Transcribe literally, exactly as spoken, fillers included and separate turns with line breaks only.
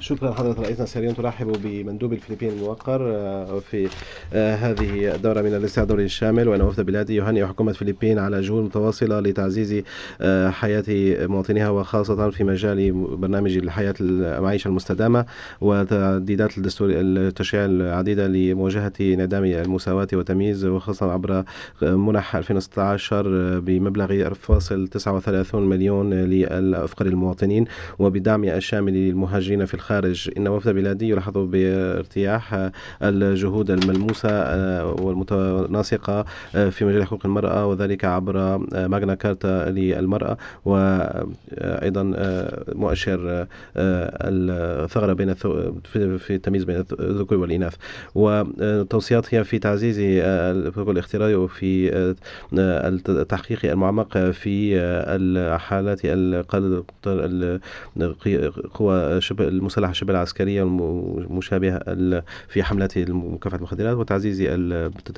شكرا حضرة رئيسنا. سريعا ترحب بمندوب الفلبين الموقر آه، في آه، هذه الدورة من الاستعداد الدولي الشامل، وأن وفد بلادي يهنئ حكومة الفلبين على جهود متواصلة لتعزيز آه، حياة مواطنيها، وخاصة في مجال برنامج الحياة المعيشة المستدامة وتعديلات الدستور التشريع العديدة لمواجهة انعدام المساواة والتمييز، وخاصة عبر منح ألفين وستة عشر بمبلغ فاصل تسعة وثلاثين مليون للأفقر المواطنين، وبدعم الشامل للمهاجرين في الخارج. إن وفد بلادي يلاحظ بارتياح الجهود الملموسة والمتناسقة في مجال حقوق المرأة، وذلك عبر ماغنا كارتا للمرأة، وأيضا مؤشر الثغرة بين في التمييز بين الذكور والإناث، وتوصيات هي في تعزيز الحقوق الاختيارية وفي التحقيق المعمق في الحالات القوى شبه المسلحة شبه العسكرية والمشابهة في حملات مكافحة المخدرات، وتعزيز